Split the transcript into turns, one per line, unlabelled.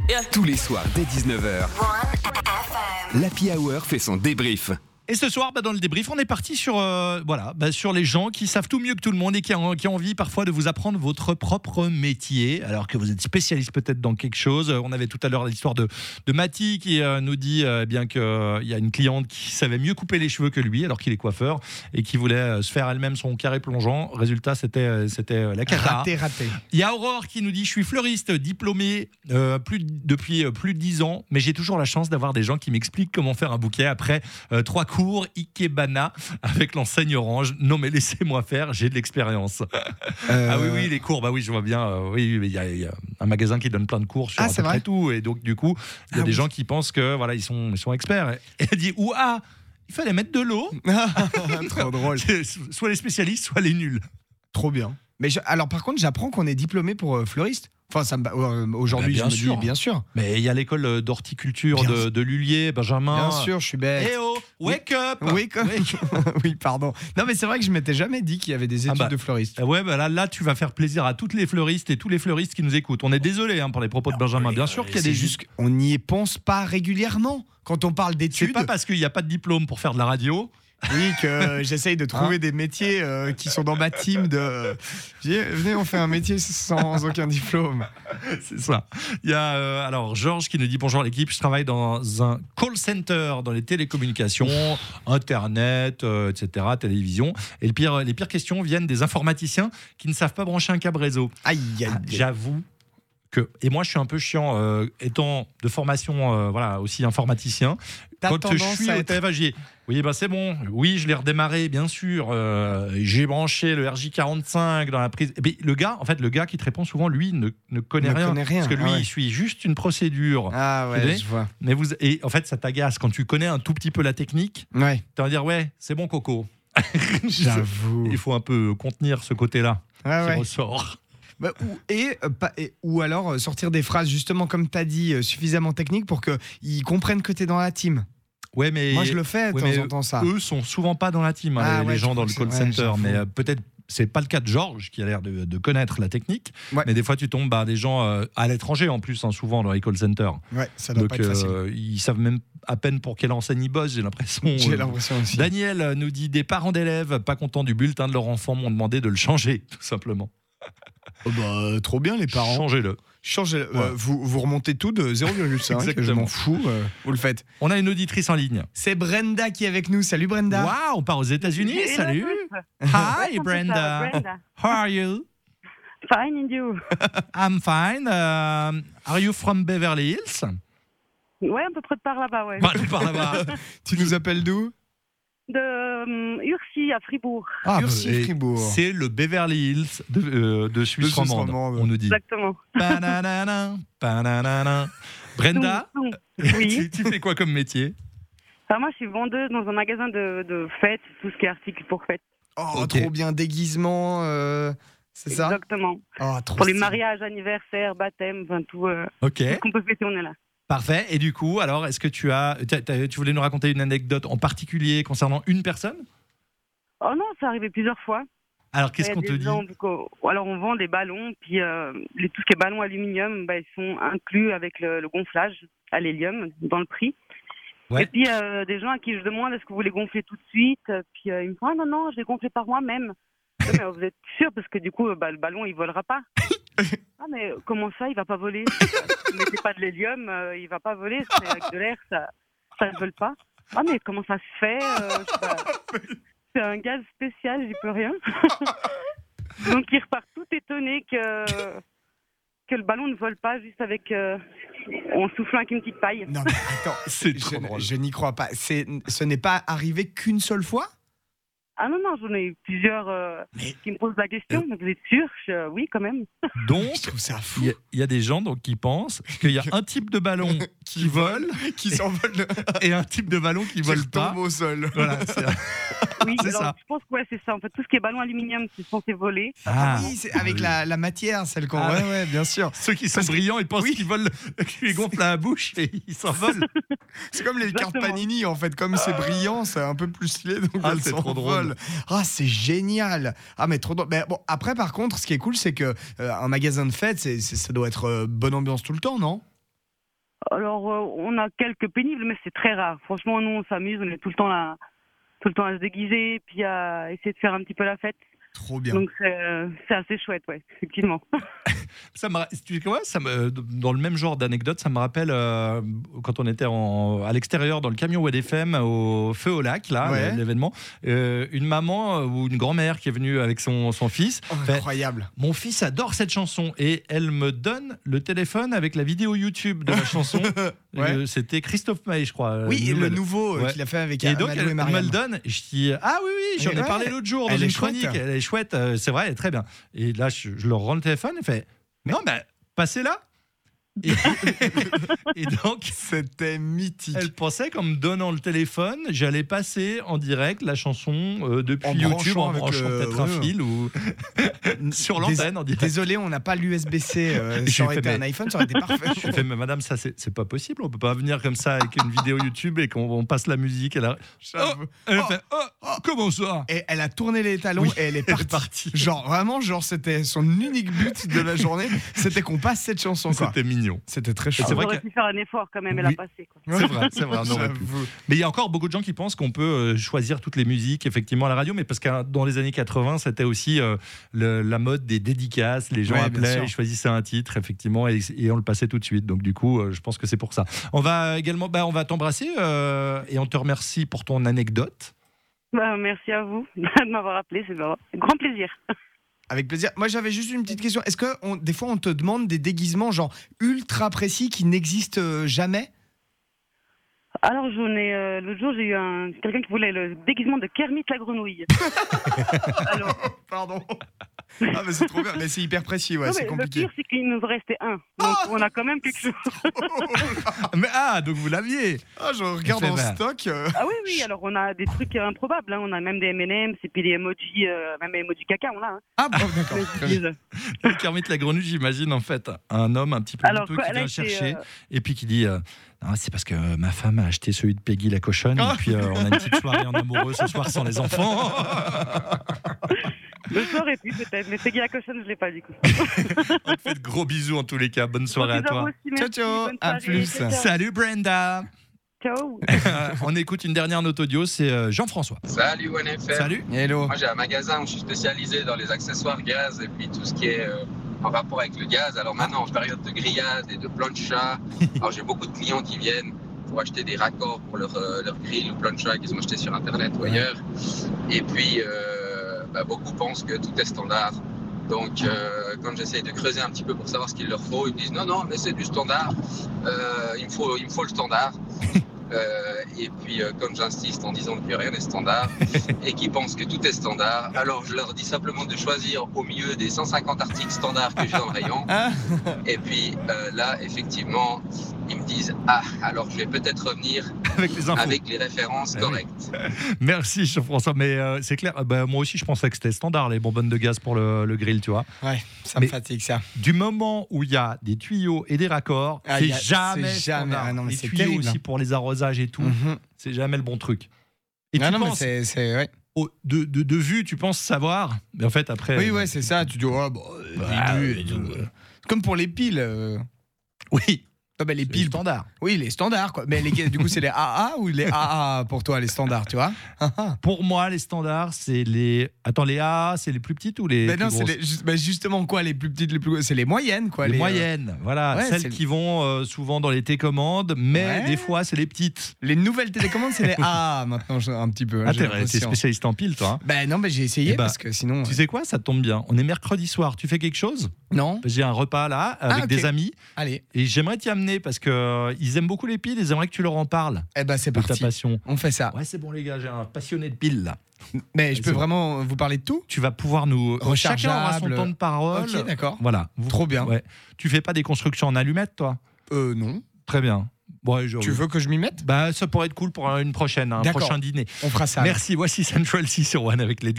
Tous les soirs dès 19h, l'Happy Hour fait son débrief.
Et ce soir, dans le débrief, on est parti sur, sur les gens qui savent tout mieux que tout le monde et qui ont envie parfois de vous apprendre votre propre métier, alors que vous êtes spécialiste peut-être dans quelque chose. On avait tout à l'heure l'histoire de Mathie qui nous dit bien qu'il y a une cliente qui savait mieux couper les cheveux que lui, alors qu'il est coiffeur, et qui voulait se faire elle-même son carré plongeant. Résultat, c'était la cata.
Raté.
Il y a Aurore qui nous dit: je suis fleuriste diplômé depuis plus de 10 ans, mais j'ai toujours la chance d'avoir des gens qui m'expliquent comment faire un bouquet après 3 cours Ikebana avec l'enseigne orange. Non mais laissez-moi faire, j'ai de l'expérience. Ah oui, les cours, bah oui, je vois bien. Oui, il y a un magasin qui donne plein de cours sur à peu près tout, et donc du coup, il y a des gens qui pensent que voilà, ils sont experts. Et elle dit: il fallait mettre de l'eau.
Trop drôle.
Soit les spécialistes, soit les nuls.
Trop bien. Mais alors par contre, j'apprends qu'on est diplômé pour fleuriste. Enfin, aujourd'hui, je me dis bien sûr.
Mais il y a l'école d'horticulture de Lullier, Benjamin.
Bien sûr, je suis bête.
Eh oh, wake up.
Oui, pardon. Non, mais c'est vrai que je m'étais jamais dit qu'il y avait des études de fleuriste.
Ouais, là, tu vas faire plaisir à toutes les fleuristes et tous les fleuristes qui nous écoutent. On est désolé pour les propos de Benjamin. Bien sûr qu'il y a des
juste qu'on n'y pense pas régulièrement quand on parle d'études.
C'est pas parce qu'il n'y a pas de diplôme pour faire de la radio.
Oui, que j'essaye de trouver des métiers qui sont dans ma team de... Venez, on fait un métier sans aucun diplôme.
C'est ça. Il y a alors Georges qui nous dit: bonjour l'équipe, je travaille dans un call center dans les télécommunications, internet, etc., télévision. Et les pires questions viennent des informaticiens qui ne savent pas brancher un câble réseau.
Aïe.
J'avoue et moi je suis un peu chiant étant de formation aussi informaticien. Quand je suis au TFA, oui, c'est bon. Oui, je l'ai redémarré, bien sûr. J'ai branché le RJ45 dans la prise. Et puis, le gars qui te répond souvent, lui, ne connaît rien. Parce que lui, il suit juste une procédure.
Ah ouais, je vois.
Et en fait, ça t'agace. Quand tu connais un tout petit peu la technique, tu vas dire: ouais, c'est bon, Coco.
J'avoue.
Il faut un peu contenir ce côté-là qui ressort.
Ou alors sortir des phrases justement comme tu as dit suffisamment techniques pour qu'ils comprennent que tu es dans la team.
Ouais, mais
moi je le fais de temps en temps ça.
Eux sont souvent pas dans la team, les gens dans le call center, mais peut-être c'est pas le cas de Georges qui a l'air de connaître la technique, mais des fois tu tombes des gens à l'étranger en plus, souvent dans les call centers.
Ouais, ça doit pas être facile.
Ils savent même à peine pour quelle enseigne ils bossent, j'ai l'impression.
Aussi.
Daniel nous dit: des parents d'élèves pas contents du bulletin de leur enfant m'ont demandé de le changer, tout simplement.
Trop bien les parents.
Changez-le.
Ouais. Vous remontez tout de 0,5. Je m'en fous. Vous le faites.
On a une auditrice en ligne.
C'est Brenda qui est avec nous. Salut Brenda.
Waouh, on part aux États-Unis. Salut. Hi Brenda. How are you?
Fine, and you?
I'm fine. Are you from Beverly Hills?
Ouais, à peu près de par là-bas, ouais.
Par là-bas.
Tu nous appelles d'où?
De Urcy à Fribourg.
Urcy, Fribourg.
C'est le Beverly Hills de Suisse romande, on nous dit.
Exactement.
Brenda,
oui.
tu fais quoi comme métier?
Moi, je suis vendeuse dans un magasin de fêtes, tout ce qui est articles pour fêtes.
Trop bien, déguisement, c'est ça?
Exactement. Pour les mariages, anniversaires, baptêmes, tout ce qu'on peut fêter, on est là.
Parfait. Et du coup, alors, est-ce que tu voulais nous raconter une anecdote en particulier concernant une personne?
Oh non, ça arrivait plusieurs fois.
Alors, qu'est-ce qu'on te dit?
Alors, on vend des ballons, puis tout ce qui est ballons aluminium, ils sont inclus avec le gonflage à l'hélium dans le prix. Ouais. Et puis, des gens à qui je demande: est-ce que vous les gonflez tout de suite? Puis, ils me font: non, je les gonfle par moi-même. Mais vous êtes sûr? Parce que du coup, le ballon, il volera pas. Mais comment ça, il va pas voler? Vous mettez pas de l'hélium, il va pas voler, c'est avec de l'air, ça ne vole pas. Mais comment ça se fait? C'est un gaz spécial, j'y peux rien. Donc il repart tout étonné que le ballon ne vole pas juste avec en soufflant avec une petite paille.
Non mais attends, je n'y crois pas. Ce n'est pas arrivé qu'une seule fois?
Non, j'en ai eu plusieurs qui me posent la question. Mais vous êtes sûr? Oui, quand même.
Donc,
je trouve ça fou.
Il y a des gens qui pensent qu'il y a un type de ballon qui vole,
qui s'envole,
et un type de ballon qui vole pas.
Tombe au sol.
Voilà,
oui, c'est ça. Je pense que c'est ça. En fait, tout ce qui est ballon aluminium, c'est censé voler.
Oui, c'est avec la matière, celle qu'on. Ouais, bien sûr.
Ceux qui sont brillants, ils pensent qu'ils volent, qu'ils gonflent la bouche et ils s'envolent.
C'est comme les cartes Panini, en fait. Comme c'est brillant, c'est un peu plus stylé, donc elles
c'est trop
drôle. C'est génial. Mais trop drôle. Mais bon, après, par contre, ce qui est cool, c'est que un magasin de fête, ça doit être bonne ambiance tout le temps, non?
Alors, on a quelques pénibles, mais c'est très rare. Franchement, nous, on s'amuse, on est tout le temps à se déguiser, puis à essayer de faire un petit peu la fête.
Trop bien.
Donc, c'est assez chouette, ouais, effectivement.
Tu sais quoi, dans le même genre d'anecdote, ça me rappelle quand on était à l'extérieur dans le camion WDFM au Feu au Lac, là, l'événement, une maman ou une grand-mère qui est venue avec son fils.
Incroyable.
Mon fils adore cette chanson et elle me donne le téléphone avec la vidéo YouTube de la chanson. C'était Christophe Maé, je crois.
Oui, le nouveau qu'il a fait avec
et donc
Amadou et
elle
Mariam.
me le donne et je dis oui, j'en ai parlé l'autre jour dans une chronique. Elle est chouette, c'est vrai, elle est très bien. Et là, je leur rends le téléphone et fait non, mais passez là. Et donc,
c'était mythique.
Elle pensait qu'en me donnant le téléphone, j'allais passer en direct la chanson depuis YouTube en branchant peut-être un fil ou sur l'antenne en direct.
Désolé, on n'a pas l'USB-C. Ça aurait été un iPhone, ça aurait été parfait.
Je fais, mais madame, ça c'est pas possible. On peut pas venir comme ça avec une vidéo YouTube et qu'on passe la musique. Elle fait comment ça?
Et elle a tourné les talons et elle est partie. Vraiment, c'était son unique but de la journée, c'était qu'on passe cette chanson.
C'était mignon.
C'était très chouette.
On aurait pu faire un effort quand même et la passer.
C'est vrai, on aurait pu. Mais il y a encore beaucoup de gens qui pensent qu'on peut choisir toutes les musiques effectivement à la radio, mais parce que dans les années 80, c'était aussi la mode des dédicaces. Les gens appelaient, ils choisissaient un titre effectivement et on le passait tout de suite. Donc du coup, je pense que c'est pour ça. On va également, on va t'embrasser et on te remercie pour ton anecdote.
Merci à vous de m'avoir appelé, c'est un grand plaisir.
Avec plaisir. Moi, j'avais juste une petite question. Est-ce que des fois, on te demande des déguisements genre ultra précis qui n'existent jamais?
Alors, l'autre jour, j'ai eu quelqu'un qui voulait le déguisement de Kermit la grenouille. Alors...
Pardon. Ah, mais c'est trop bien. Mais c'est hyper précis, c'est compliqué.
Le pire, c'est qu'il nous restait un. Donc, on a quand même quelque chose.
Donc vous l'aviez.
Je regarde en stock.
Ah oui, alors on a des trucs improbables. On a même des M&M's et puis des emojis, même des emojis caca, on a.
d'accord. Kermit la grenouille, j'imagine, en fait, un homme un petit peu douteux qui vient chercher et puis qui dit... Non, c'est parce que ma femme a acheté celui de Peggy la cochonne et puis on a une petite soirée en amoureux ce soir sans les enfants.
Le soir et puis peut-être, mais Peggy la cochonne, je ne l'ai pas du coup.
On te fait de gros bisous en tous les cas. Bonne soirée à toi.
Aussi,
ciao. À plus.
Ciao.
Salut Brenda.
Ciao.
On écoute une dernière note audio, c'est Jean-François.
Salut OneFM.
Salut.
Hello.
Moi j'ai un magasin où je suis spécialisé dans les accessoires gaz et puis tout ce qui est en rapport avec le gaz. Alors maintenant en période de grillade et de plancha, alors j'ai beaucoup de clients qui viennent pour acheter des raccords pour leur grill ou plancha qu'ils ont acheté sur internet ou ailleurs. Et puis beaucoup pensent que tout est standard. Donc quand j'essaye de creuser un petit peu pour savoir ce qu'il leur faut, ils me disent non mais c'est du standard, il me faut le standard. Et puis comme j'insiste en disant que rien n'est standard et qu'ils pensent que tout est standard, alors je leur dis simplement de choisir au milieu des 150 articles standards que j'ai dans le rayon. Et puis là effectivement ils me disent alors je vais peut-être revenir avec les références correctes.
Merci Jean-François, mais c'est clair, moi aussi je pensais que c'était standard les bonbonnes de gaz pour le grill, tu vois.
Ouais, ça me fatigue ça.
Du moment où il y a des tuyaux et des raccords, c'est jamais standard.
Ah non, mais
les
c'est
tuyaux
terrible,
aussi pour les arrosages et tout, c'est jamais le bon truc. Et tu penses, de vue, tu penses savoir, mais en fait après...
Oui, c'est ça, tu dis, comme pour les piles.
Oui.
Les piles
standards.
Oui, les standards, quoi. Mais du coup, c'est les AA ou les AA pour toi, les standards, tu vois?
Pour moi, les standards, c'est les. Attends, les AA, c'est les plus petites ou les.
Non, c'est justement quoi, les plus petites, les plus. C'est les moyennes, quoi.
Les moyennes, voilà. Celles qui vont souvent dans les télécommandes, mais des fois, c'est les petites.
Les nouvelles télécommandes, c'est les AA maintenant, un petit peu.
T'es spécialiste en piles, toi.
Non, mais j'ai essayé parce que sinon.
Tu sais quoi, ça tombe bien. On est mercredi soir. Tu fais quelque chose?
Non.
J'ai un repas là, avec des amis.
Allez.
Et j'aimerais t'y amener parce qu'ils aiment beaucoup les piles et ils aimeraient que tu leur en parles.
C'est parti.
Ta passion.
On fait ça.
Ouais, c'est bon, les gars, j'ai un passionné de piles là.
Mais je peux vraiment vous parler de tout?
Tu vas pouvoir nous. Chacun aura son temps de parole.
Ok, d'accord.
Voilà.
Trop bien.
Ouais. Tu fais pas des constructions en allumettes, toi?
Non.
Très bien. Bon,
tu veux que je m'y mette?
Ça pourrait être cool pour une prochaine, un prochain dîner.
On fera ça.
Merci. Voici Central C sur One avec les